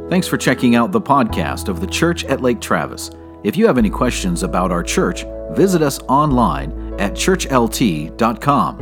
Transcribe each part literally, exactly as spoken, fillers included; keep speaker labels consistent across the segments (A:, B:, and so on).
A: Thanks for checking out the podcast of the Church at Lake Travis. If you have any questions about our church, visit us online at church l t dot com.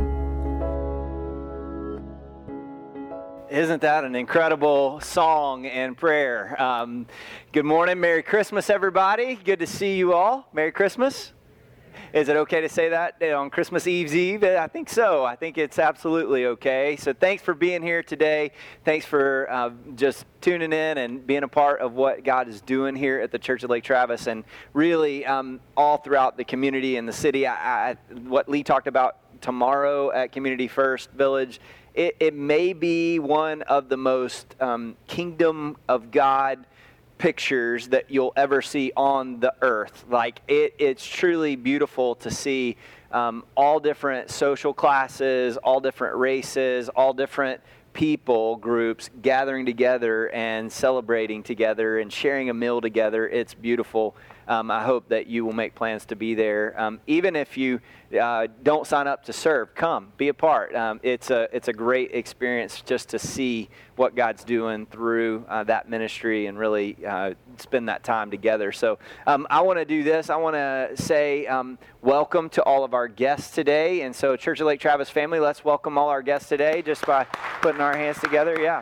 B: Isn't that an incredible song and prayer? Um, good morning. Merry Christmas, everybody. Good to see you all. Merry Christmas. Is it okay to say that on Christmas Eve's Eve? I think so. I think it's absolutely okay. So thanks for being here today. Thanks for uh, just tuning in and being a part of what God is doing here at the Church of Lake Travis, and really um, all throughout the community and the city. I, I, what Lee talked about tomorrow at Community First Village, it, it may be one of the most um, kingdom of God pictures that you'll ever see on the earth. Like it, it's truly beautiful to see um, all different social classes, all different races, all different people groups gathering together and celebrating together and sharing a meal together. It's beautiful. Um, I hope that you will make plans to be there. Um, even if you uh, don't sign up to serve, come, be a part. Um, it's a it's a great experience just to see what God's doing through uh, that ministry and really uh, spend that time together. So um, I want to do this. I want to say um, welcome to all of our guests today. And so Church of Lake Travis family, let's welcome all our guests today just by putting our hands together. Yeah.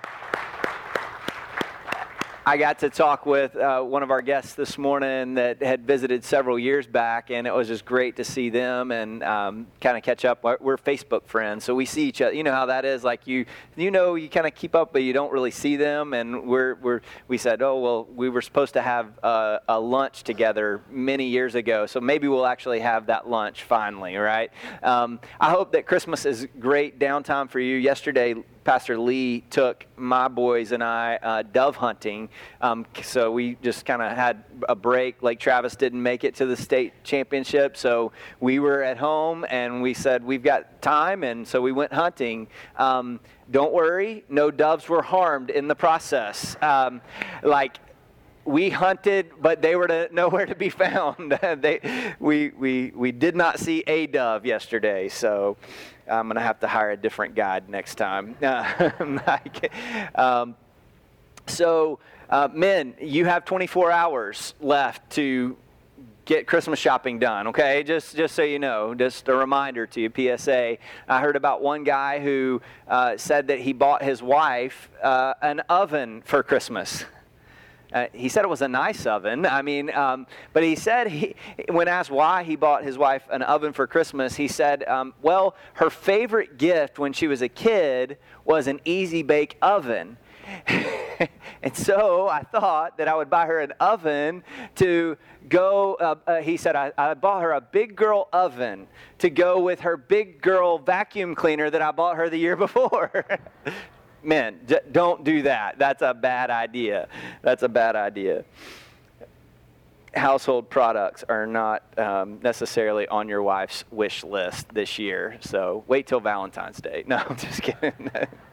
B: I got to talk with uh, one of our guests this morning that had visited several years back, and it was just great to see them and um, kind of catch up. We're Facebook friends, so we see each other. You know how that is. Like you, you know, you kind of keep up, but you don't really see them. And we're we're we said, oh well, we were supposed to have uh, a lunch together many years ago, so maybe we'll actually have that lunch finally. Right? Um, I hope that Christmas is great downtime for you. Yesterday, Pastor Lee took my boys and I uh, dove hunting, um, so we just kind of had a break. Lake Travis didn't make it to the state championship, so we were at home, and we said, we've got time, and so we went hunting. Um, don't worry, no doves were harmed in the process. Um, like, we hunted, but they were to, nowhere to be found. they, we, we, we did not see a dove yesterday, so I'm going to have to hire a different guide next time. um, so, uh, men, you have twenty-four hours left to get Christmas shopping done, okay? Just just so you know, just a reminder to you, P S A. I heard about one guy who uh, said that he bought his wife uh, an oven for Christmas. Uh, he said it was a nice oven. I mean, um, but he said, he, when asked why he bought his wife an oven for Christmas, he said, um, well, her favorite gift when she was a kid was an Easy Bake oven. And so I thought that I would buy her an oven to go, uh, uh, he said, I, I bought her a big girl oven to go with her big girl vacuum cleaner that I bought her the year before. Men, j- don't do that. That's a bad idea. That's a bad idea. Household products are not um, necessarily on your wife's wish list this year, so wait till Valentine's Day. No, I'm just kidding.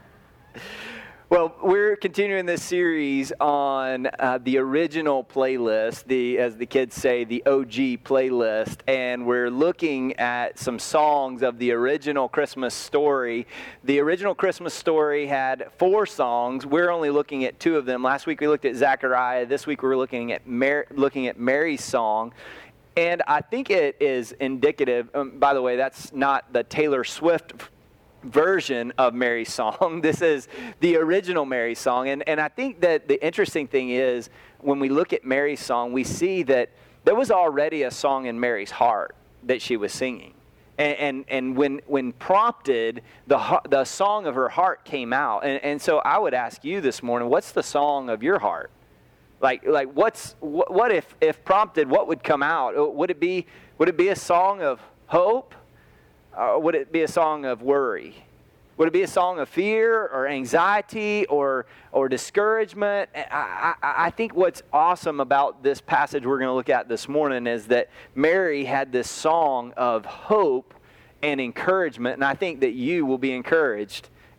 B: Well, we're continuing this series on uh, the original playlist, the as the kids say, the O G playlist, and we're looking at some songs of the original Christmas story. The original Christmas story had four songs. We're only looking at two of them. Last week we looked at Zechariah. This week we're looking at Mar- looking at Mary's song. And I think it is indicative. Um, by the way, that's not the Taylor Swift version of Mary's song. This is the original Mary's song. And and I think that the interesting thing is when we look at Mary's song, we see that there was already a song in Mary's heart that she was singing. And and, and when when prompted, the the song of her heart came out. And, and so I would ask you this morning, what's the song of your heart? Like like what's what, what if if prompted, what would come out? Would it be would it be a song of hope? Or would it be a song of worry? Would it be a song of fear or anxiety or or discouragement? I, I, I think what's awesome about this passage we're going to look at this morning is that Mary had this song of hope and encouragement, and I think that you will be encouraged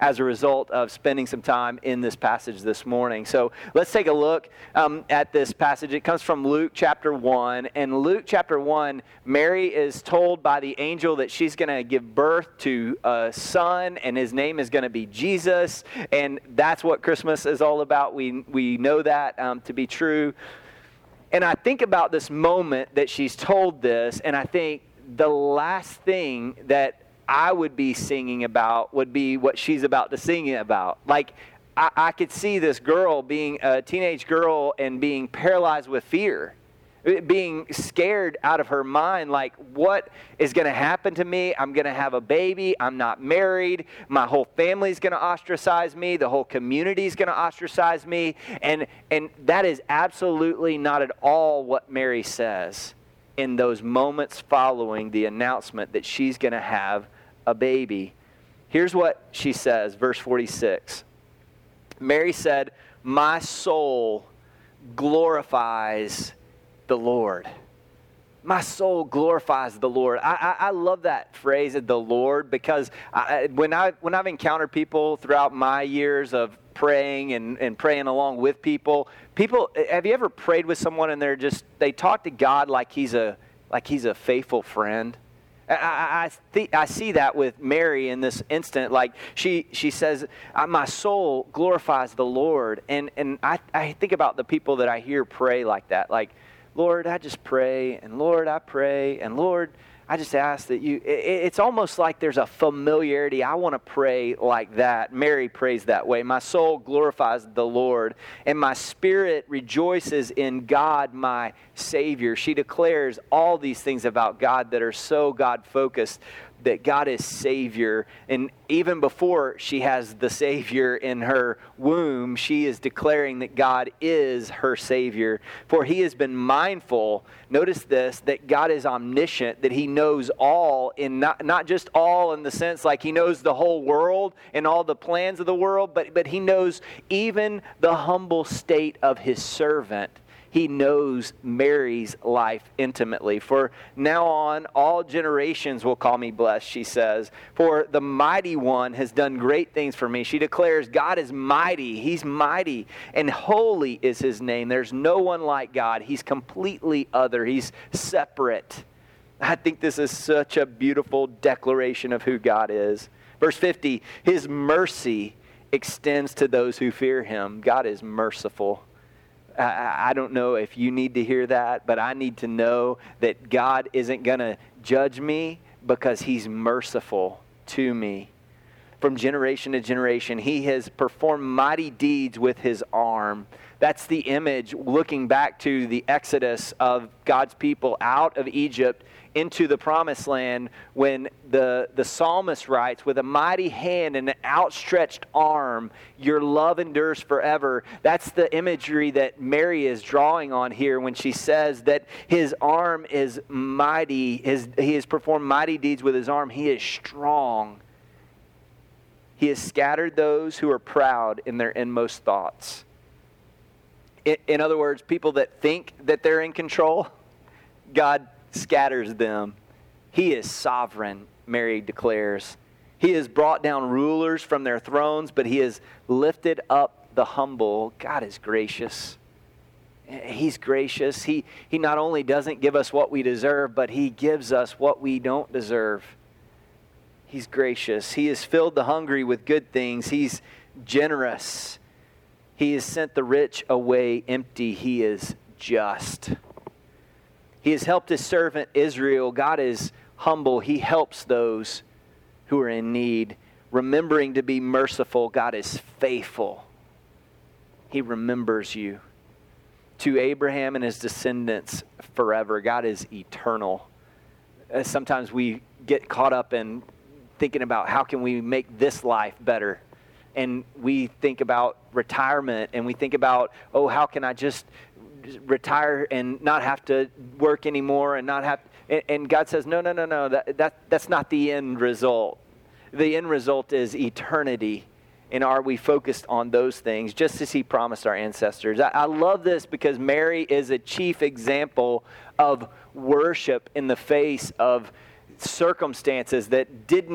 B: as a result of spending some time in this passage this morning. So let's take a look um, at this passage. It comes from Luke chapter one. And Luke chapter one, Mary is told by the angel that she's going to give birth to a son, and his name is going to be Jesus. And that's what Christmas is all about. We, we know that um, to be true. And I think about this moment that she's told this, and I think the last thing that I would be singing about would be what she's about to sing about. Like, I, I could see this girl being a teenage girl and being paralyzed with fear, being scared out of her mind. Like, what is going to happen to me? I'm going to have a baby. I'm not married. My whole family's going to ostracize me. The whole community's going to ostracize me. And, and that is absolutely not at all what Mary says in those moments following the announcement that she's going to have a baby. Here's what she says, verse forty-six. Mary said, "My soul glorifies the Lord." My soul glorifies the Lord. I, I, I love that phrase, the Lord, because I, when, I, when I've encountered people throughout my years of praying and, and praying along with people, people, have you ever prayed with someone and they're just, they talk to God like he's a, like he's a faithful friend? I, I, I, th- I see that with Mary in this instant. Like she she says, my soul glorifies the Lord. And, and I, I think about the people that I hear pray like that. Like, Lord, I just pray, and Lord, I pray, and Lord, I just ask that you, it, it's almost like there's a familiarity. I want to pray like that. Mary prays that way. My soul glorifies the Lord, and my spirit rejoices in God, my Savior. She declares all these things about God that are so God-focused, that God is Savior. And even before she has the Savior in her womb, she is declaring that God is her Savior. For he has been mindful, notice this, that God is omniscient, that he knows all, in not, not just all in the sense like he knows the whole world and all the plans of the world, but, but he knows even the humble state of his servant. He knows Mary's life intimately. For now on, all generations will call me blessed, she says. For the mighty one has done great things for me. She declares, God is mighty. He's mighty, and holy is his name. There's no one like God. He's completely other. He's separate. I think this is such a beautiful declaration of who God is. Verse fifty, his mercy extends to those who fear him. God is merciful. I don't know if you need to hear that, but I need to know that God isn't going to judge me because he's merciful to me. From generation to generation, he has performed mighty deeds with his arm. That's the image looking back to the exodus of God's people out of Egypt into the promised land, when the, the psalmist writes, with a mighty hand and an outstretched arm, your love endures forever. That's the imagery that Mary is drawing on here when she says that his arm is mighty. His, he has performed mighty deeds with his arm. He is strong. He has scattered those who are proud in their inmost thoughts. In, in other words, people that think that they're in control, God scatters them. He is sovereign, Mary declares. He has brought down rulers from their thrones, but he has lifted up the humble. God is gracious. He's gracious. He, he not only doesn't give us what we deserve, but he gives us what we don't deserve. He's gracious. He has filled the hungry with good things. He's generous. He has sent the rich away empty. He is just. He has helped his servant Israel. God is humble. He helps those who are in need. Remembering to be merciful, God is faithful. He remembers you. To Abraham and his descendants forever. God is eternal. Sometimes we get caught up in thinking about how can we make this life better. And we think about retirement, and we think about, oh, how can I just retire and not have to work anymore and not have, and, and God says, no, no, no, no, that, that that's not the end result. The end result is eternity. And are we focused on those things, just as he promised our ancestors? I, I love this because Mary is a chief example of worship in the face of circumstances that didn't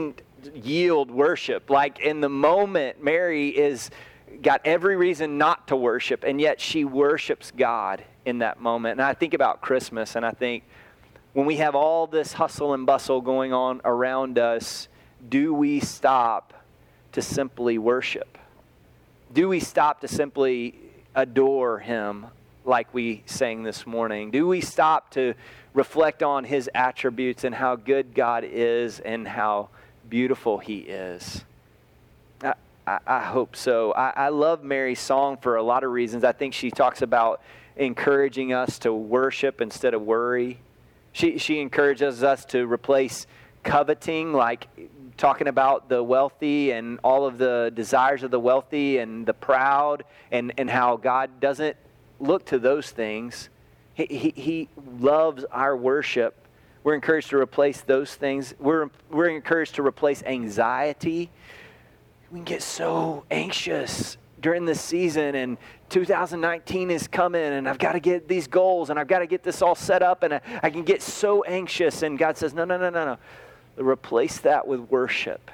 B: yield worship. Like in the moment, Mary is got every reason not to worship, and yet she worships God in that moment. And I think about Christmas, and I think when we have all this hustle and bustle going on around us, do we stop to simply worship? Do we stop to simply adore Him like we sang this morning? Do we stop to reflect on His attributes and how good God is and how beautiful He is? I, I, I hope so. I, I love Mary's song for a lot of reasons. I think she talks about encouraging us to worship instead of worry. She, she encourages us to replace coveting, like talking about the wealthy and all of the desires of the wealthy and the proud, and, and how God doesn't look to those things. He, he, he loves our worship. We're encouraged to replace those things. We're, we're encouraged to replace anxiety. We can get so anxious during this season, and two thousand nineteen is coming, and I've got to get these goals, and I've got to get this all set up, and I, I can get so anxious. And God says, no, no, no, no, no. Replace that with worship.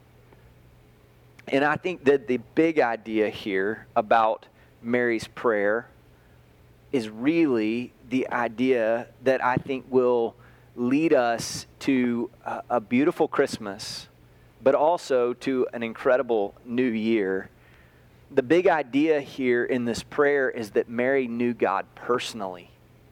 B: And I think that the big idea here about Mary's prayer is really the idea that I think will lead us to a, a beautiful Christmas, but also to an incredible new year. The big idea here in this prayer is that Mary knew God personally.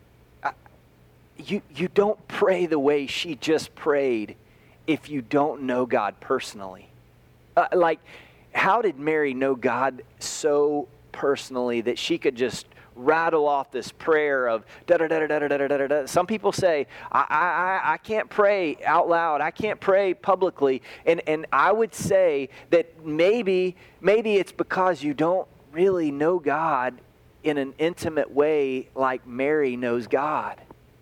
B: I, you, you don't pray the way she just prayed if you don't know God personally. Uh, like, how did Mary know God so personally that she could just rattle off this prayer of da da da da da da da da da? Some people say, I, I I can't pray out loud. I can't pray publicly. And and I would say that maybe maybe it's because you don't really know God in an intimate way like Mary knows God.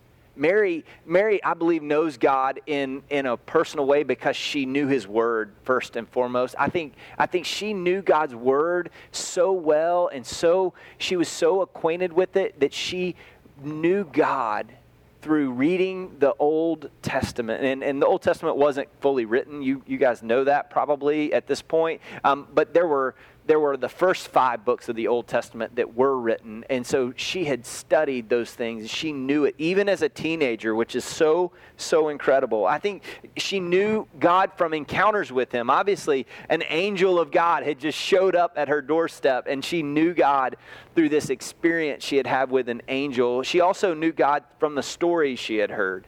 B: Mary, Mary, I believe, knows God in, in a personal way because she knew His Word first and foremost. I think I think she knew God's Word so well, and so she was so acquainted with it that she knew God through reading the Old Testament. And, and the Old Testament wasn't fully written. You you guys know that probably at this point. Um, but there were there were the first five books of the Old Testament that were written. And so she had studied those things. She knew it even as a teenager, which is so, so incredible. I think she knew God from encounters with Him. Obviously, an angel of God had just showed up at her doorstep, and she knew God through this experience she had had with an angel. She also knew God from the stories she had heard.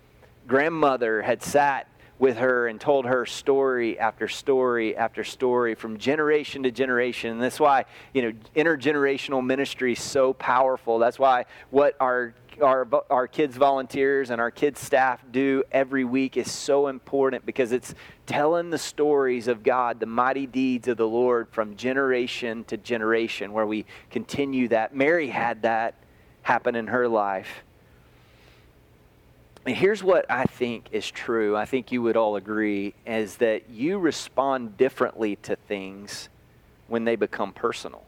B: Grandmother had sat with her and told her story after story after story from generation to generation. And that's why, you know, intergenerational ministry is so powerful. That's why what our our our kids volunteers and our kids staff do every week is so important, because it's telling the stories of God, the mighty deeds of the Lord from generation to generation, where we continue that. Mary had that happen in her life. And here's what I think is true. I think you would all agree, is that you respond differently to things when they become personal.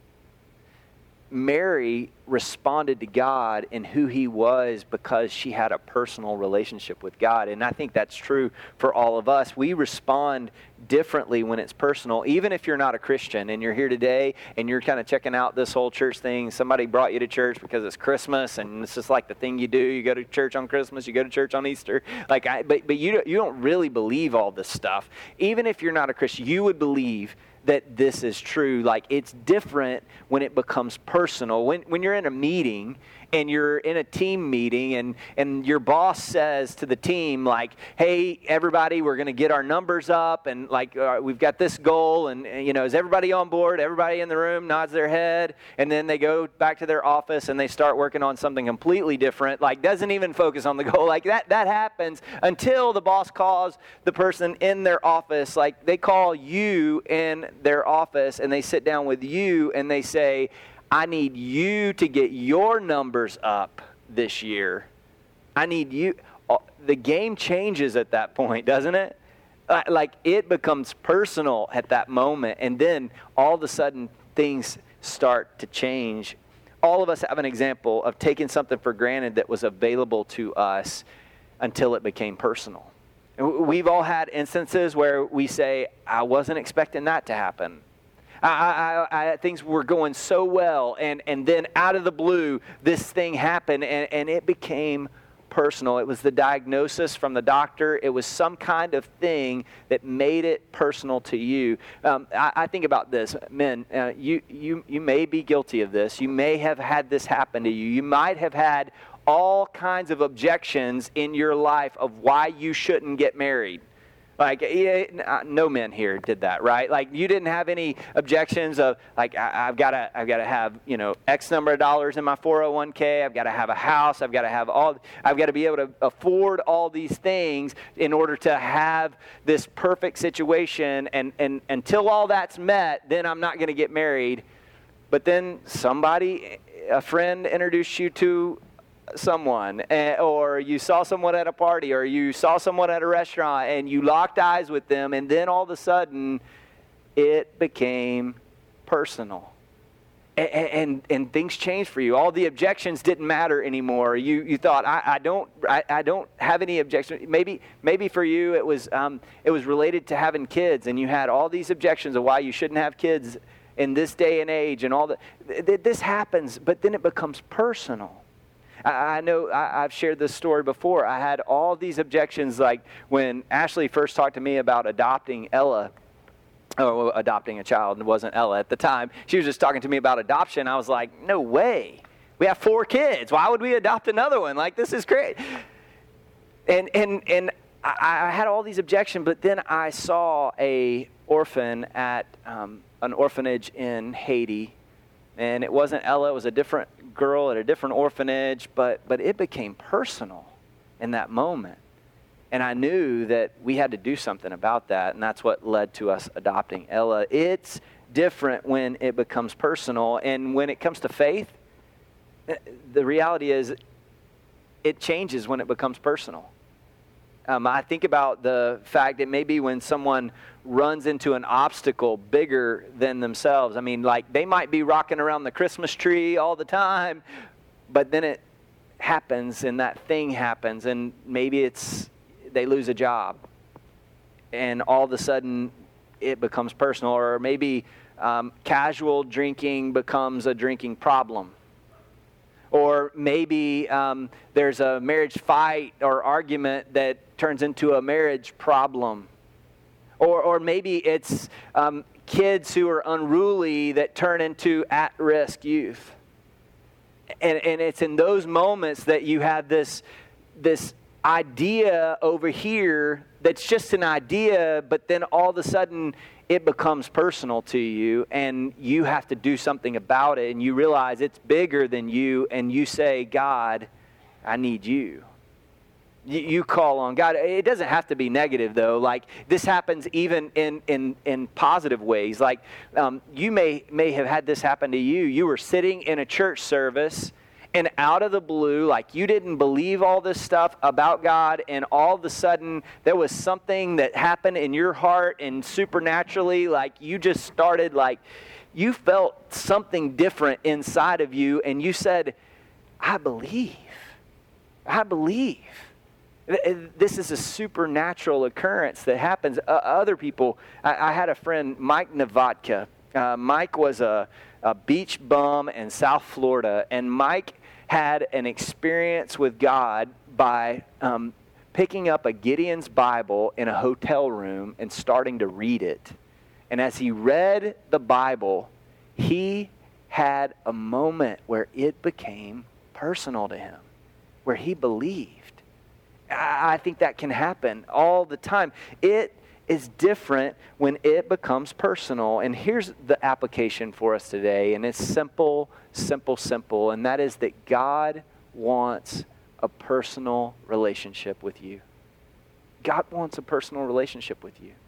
B: Mary responded to God and who He was because she had a personal relationship with God. And I think that's true for all of us. We respond differently when it's personal. Even if you're not a Christian and you're here today and you're kind of checking out this whole church thing, somebody brought you to church because it's Christmas and it's just like the thing you do. You go to church on Christmas, you go to church on Easter. Like, I, but but you don't, you don't really believe all this stuff. Even if you're not a Christian, you would believe that this is true. Like, it's different when it becomes personal. When when you're in a meeting and you're in a team meeting and, and your boss says to the team, like, hey, everybody, we're going to get our numbers up, and like uh, we've got this goal, and, and you know, is everybody on board? Everybody in the room nods their head, and then they go back to their office and they start working on something completely different, like doesn't even focus on the goal. Like that that happens until the boss calls the person in their office. Like, they call you in their office and they sit down with you and they say, I need you to get your numbers up this year. I need you. The game changes at that point, doesn't it? Like, it becomes personal at that moment, and then all of a sudden things start to change. All of us have an example of taking something for granted that was available to us until it became personal. And we've all had instances where we say, I wasn't expecting that to happen. I, I, I, things were going so well, and, and then out of the blue, this thing happened, and, and it became personal. It was the diagnosis from the doctor. It was some kind of thing that made it personal to you. Um, I, I think about this. Men, uh, you, you, you may be guilty of this. You may have had this happen to you. You might have had all kinds of objections in your life of why you shouldn't get married. Like, yeah, no men here did that, right? Like, you didn't have any objections of, like, I, I've got to I've got to have, you know, X number of dollars in my four oh one k. I've got to have a house. I've got to have all, I've got to be able to afford all these things in order to have this perfect situation. And, and until all that's met, then I'm not going to get married. But then somebody, a friend introduced you to someone, or you saw someone at a party, or you saw someone at a restaurant, and you locked eyes with them, and then all of a sudden it became personal, and and, and things changed for you. All the objections didn't matter anymore. You you thought, I, I don't I, I don't have any objections. Maybe maybe for you it was um, it was related to having kids, and you had all these objections of why you shouldn't have kids in this day and age, and all that. This happens, but then it becomes personal. I know I've shared this story before. I had all these objections, like when Ashley first talked to me about adopting Ella, or adopting a child, and it wasn't Ella at the time. She was just talking to me about adoption. I was like, no way. We have four kids. Why would we adopt another one? Like, this is great. And and and I, I had all these objections, but then I saw a orphan at um, an orphanage in Haiti. And it wasn't Ella, it was a different girl at a different orphanage, but but it became personal in that moment. And I knew that we had to do something about that, and that's what led to us adopting Ella. It's different when it becomes personal, and when it comes to faith, the reality is it changes when it becomes personal. Um, I think about the fact that maybe when someone runs into an obstacle bigger than themselves, I mean, like they might be rocking around the Christmas tree all the time, but then it happens and that thing happens, and maybe it's they lose a job, and all of a sudden it becomes personal, or maybe um, casual drinking becomes a drinking problem. Or maybe um, there's a marriage fight or argument that turns into a marriage problem. Or or maybe it's um, kids who are unruly that turn into at-risk youth. And and it's in those moments that you have this this idea over here that's just an idea, but then all of a sudden it becomes personal to you, and you have to do something about it, and you realize it's bigger than you, and you say, God, I need you. You, you call on God. It doesn't have to be negative, though. Like, this happens even in, in, in positive ways. Like, um, you may, may have had this happen to you. You were sitting in a church service, and out of the blue, like you didn't believe all this stuff about God, and all of a sudden there was something that happened in your heart, and supernaturally, like you just started, like you felt something different inside of you, and you said, I believe. I believe. This is a supernatural occurrence that happens. Uh, other people, I, I had a friend, Mike Novatka. Uh, Mike was a, a beach bum in South Florida, and Mike had an experience with God by um, picking up a Gideon's Bible in a hotel room and starting to read it. And as he read the Bible, he had a moment where it became personal to him, where he believed. I, I think that can happen all the time. It is different when it becomes personal. And here's the application for us today, and it's simple, simple, simple, and that is that God wants a personal relationship with you. God wants a personal relationship with you.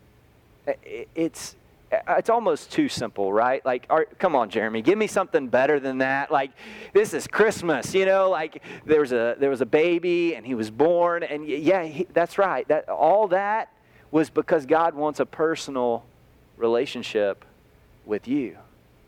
B: It's it's almost too simple, right? Like, all right, come on, Jeremy, give me something better than that. Like, this is Christmas, you know. Like, there was a there was a baby, and he was born, and yeah, he, that's right. That all that was because God wants a personal relationship with you.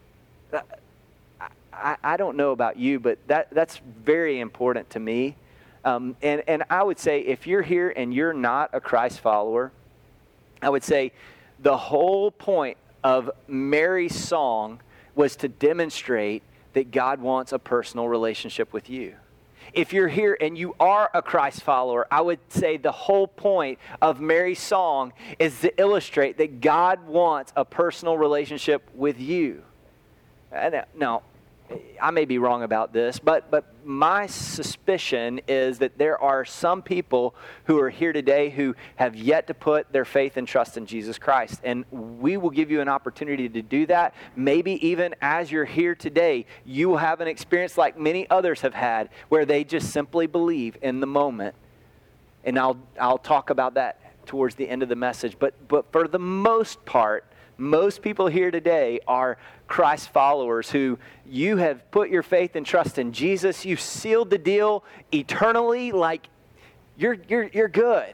B: I, I don't know about you, but that that's very important to me. Um, and, and I would say if you're here and you're not a Christ follower, I would say the whole point of Mary's song was to demonstrate that God wants a personal relationship with you. If you're here and you are a Christ follower, I would say the whole point of Mary's song is to illustrate that God wants a personal relationship with you. Now, I may be wrong about this, but but my suspicion is that there are some people who are here today who have yet to put their faith and trust in Jesus Christ. And we will give you an opportunity to do that. Maybe even as you're here today, you will have an experience like many others have had where they just simply believe in the moment. And I'll I'll talk about that towards the end of the message. But but for the most part, most people here today are Christ followers who you have put your faith and trust in Jesus. You've sealed the deal eternally, like you're you're you're good.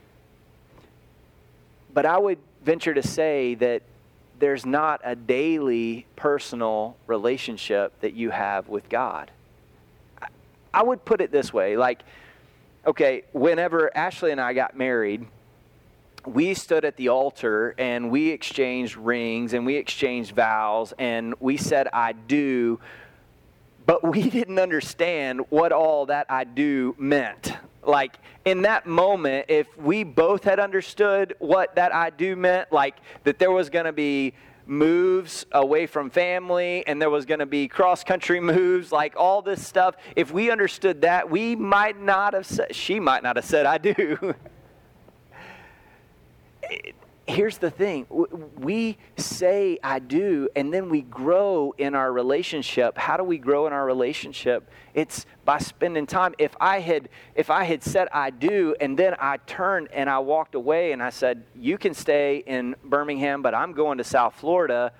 B: But I would venture to say that there's not a daily personal relationship that you have with God. I would put it this way, like, okay, whenever Ashley and I got married, we stood at the altar and we exchanged rings and we exchanged vows and we said, I do, but we didn't understand what all that I do meant. Like in that moment, if we both had understood what that I do meant, like that there was going to be moves away from family and there was going to be cross-country moves, like all this stuff, if we understood that, we might not have said, she might not have said, I do. Here's the thing. We say, I do, and then we grow in our relationship. How do we grow in our relationship? It's by spending time. If I had if I had said, I do, and then I turned and I walked away and I said, you can stay in Birmingham, but I'm going to South Florida,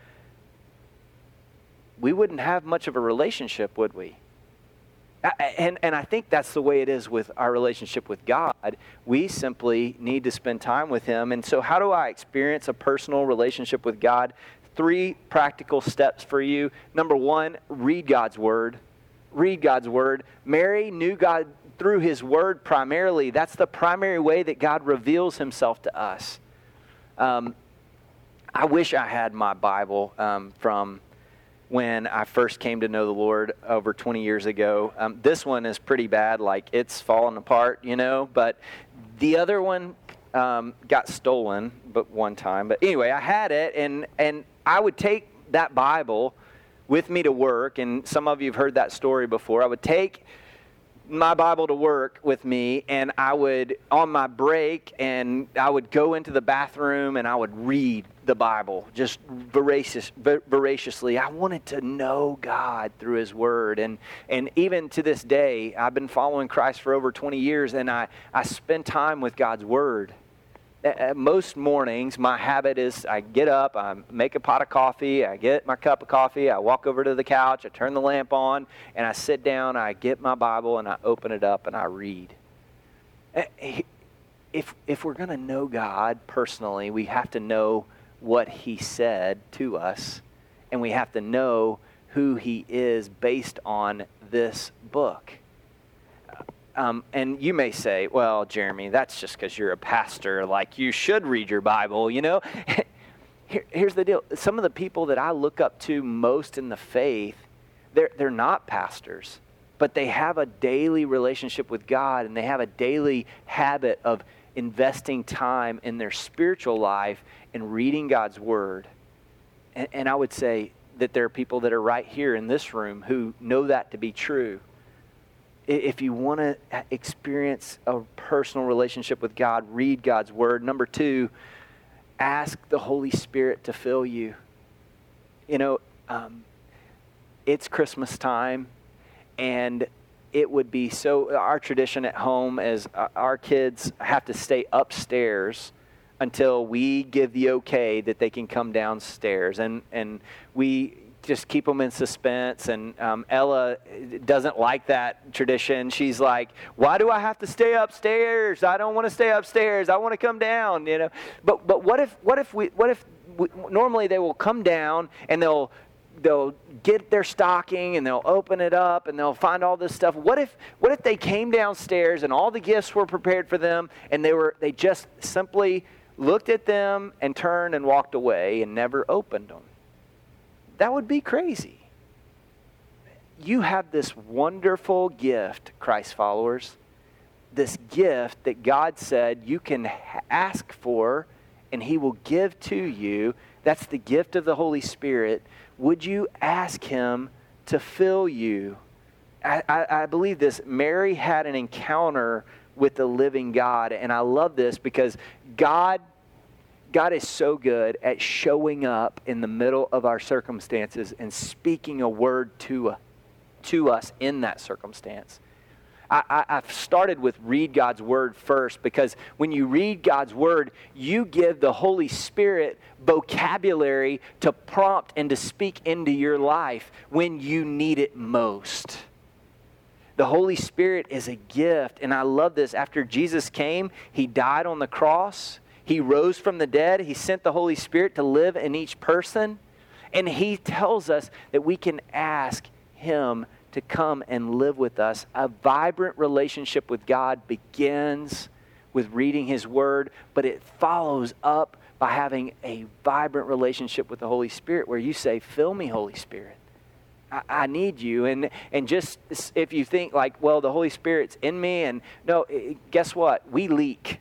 B: we wouldn't have much of a relationship, would we? And, and I think that's the way it is with our relationship with God. We simply need to spend time with Him. And so how do I experience a personal relationship with God? Three practical steps for you. Number one, read God's Word. Read God's Word. Mary knew God through His Word primarily. That's the primary way that God reveals Himself to us. Um, I wish I had my Bible um, from when I first came to know the Lord over twenty years ago. Um, this one is pretty bad, like it's falling apart, you know, but the other one um, got stolen but one time. But anyway, I had it, and, and I would take that Bible with me to work, and some of you have heard that story before. I would take my Bible to work with me, and I would, on my break, and I would go into the bathroom and I would read the Bible just voracious, voraciously. I wanted to know God through His Word. And and even to this day, I've been following Christ for over twenty years, and I, I spend time with God's Word. At most mornings, my habit is I get up, I make a pot of coffee, I get my cup of coffee, I walk over to the couch, I turn the lamp on, and I sit down, I get my Bible, and I open it up, and I read. If, if we're going to know God personally, we have to know what He said to us, and we have to know who He is based on this book. Um, and you may say, well, Jeremy, that's just because you're a pastor. Like, you should read your Bible, you know? Here, here's the deal. Some of the people that I look up to most in the faith, they're, they're not pastors, but they have a daily relationship with God, and they have a daily habit of investing time in their spiritual life and reading God's Word. And, and I would say that there are people that are right here in this room who know that to be true. If you want to experience a personal relationship with God, read God's Word. Number two, ask the Holy Spirit to fill you. You know, um, it's Christmas time, and it would be so, our tradition at home is our kids have to stay upstairs until we give the okay that they can come downstairs. And, and we just keep them in suspense, and um, Ella doesn't like that tradition. She's like, why do I have to stay upstairs? I don't want to stay upstairs. I want to come down, you know. But but what if what if we what if we, normally they will come down and they'll they'll get their stocking and they'll open it up and they'll find all this stuff. What if what if they came downstairs and all the gifts were prepared for them and they were they just simply looked at them and turned and walked away and never opened them? That would be crazy. You have this wonderful gift, Christ followers, this gift that God said you can ask for and he will give to you. That's the gift of the Holy Spirit. Would you ask him to fill you? I, I, I believe this. Mary had an encounter with the living God, and I love this because God, God is so good at showing up in the middle of our circumstances and speaking a word to, to us in that circumstance. I, I've started with read God's Word first because when you read God's Word, you give the Holy Spirit vocabulary to prompt and to speak into your life when you need it most. The Holy Spirit is a gift, and I love this. After Jesus came, he died on the cross. He rose from the dead. He sent the Holy Spirit to live in each person, and he tells us that we can ask him to come and live with us. A vibrant relationship with God begins with reading his word, but it follows up by having a vibrant relationship with the Holy Spirit where you say, fill me, Holy Spirit. I, I need you. And and just if you think like, well, the Holy Spirit's in me, and no, guess what? We leak.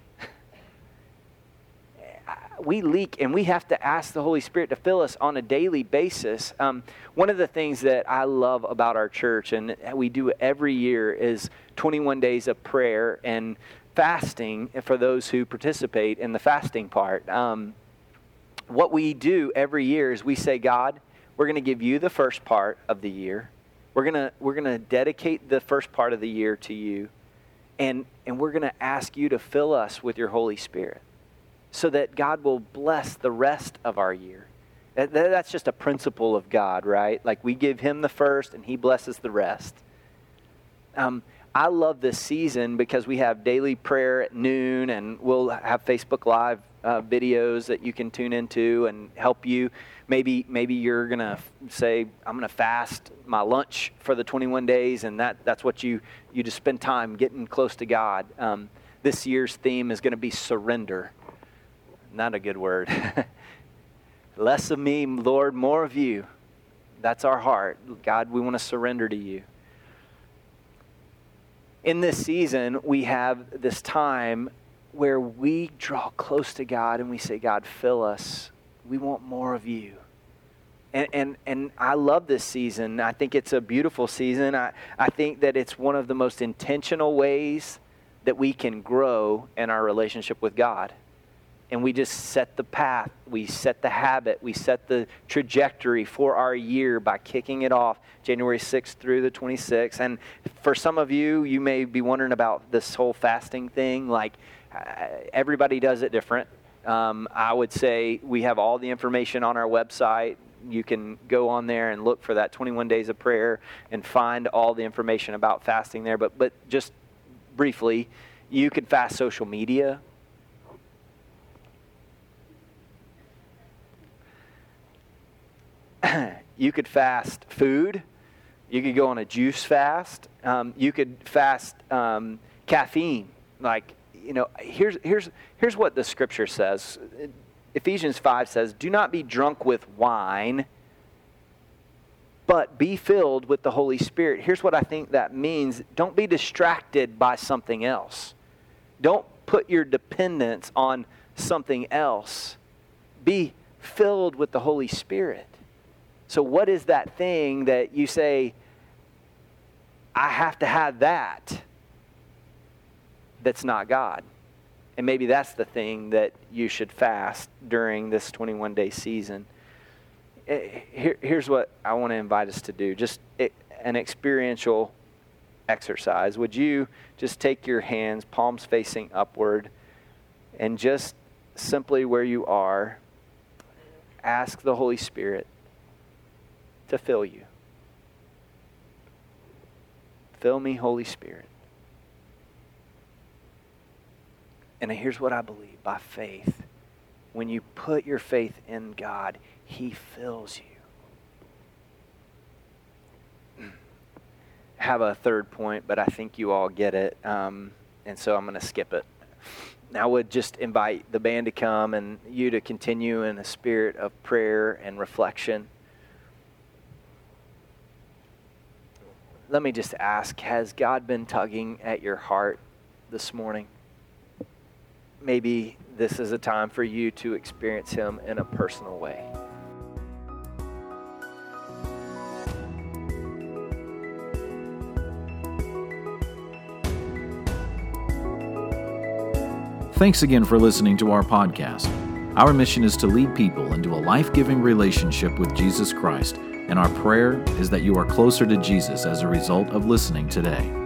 B: We leak, and we have to ask the Holy Spirit to fill us on a daily basis. Um, one of the things that I love about our church, and we do every year, is twenty-one days of prayer and fasting for those who participate in the fasting part. Um, what we do every year is we say, God, we're going to give you the first part of the year. We're going to we're going to dedicate the first part of the year to you, and and we're going to ask you to fill us with your Holy Spirit, so that God will bless the rest of our year. That, that's just a principle of God, right? Like we give him the first and he blesses the rest. Um, I love this season because we have daily prayer at noon, and we'll have Facebook Live uh, videos that you can tune into and help you. Maybe maybe you're going to say, I'm going to fast my lunch for the twenty-one days, and that, that's what you, you just spend time getting close to God. Um, this year's theme is going to be surrender. Not a good word. Less of me, Lord, more of you. That's our heart. God, we want to surrender to you. In this season, we have this time where we draw close to God and we say, God, fill us. We want more of you. And and and I love this season. I think it's a beautiful season. I, I think that it's one of the most intentional ways that we can grow in our relationship with God. And we just set the path, we set the habit, we set the trajectory for our year by kicking it off January sixth through the twenty-sixth. And for some of you, you may be wondering about this whole fasting thing. Like, uh, everybody does it different. Um, I would say we have all the information on our website. You can go on there and look for that twenty-one days of prayer and find all the information about fasting there. But but just briefly, you could fast social media. You could fast food. You could go on a juice fast. Um, you could fast um, caffeine. Like, you know, here's here's here's what the scripture says. Ephesians five says, "Do not be drunk with wine, but be filled with the Holy Spirit." Here's what I think that means. Don't be distracted by something else. Don't put your dependence on something else. Be filled with the Holy Spirit. So what is that thing that you say, I have to have that, that's not God? And maybe that's the thing that you should fast during this twenty-one day season. Here, here's what I want to invite us to do. Just an experiential exercise. Would you just take your hands, palms facing upward, and just simply where you are, ask the Holy Spirit to fill you. Fill me, Holy Spirit. And here's what I believe, by faith. When you put your faith in God, He fills you. have a third point, but I think you all get it, um, and so I'm going to skip it. I would just invite the band to come and you to continue in a spirit of prayer and reflection. Let me just ask, has God been tugging at your heart this morning? Maybe this is a time for you to experience Him in a personal way.
A: Thanks again for listening to our podcast. Our mission is to lead people into a life-giving relationship with Jesus Christ, and our prayer is that you are closer to Jesus as a result of listening today.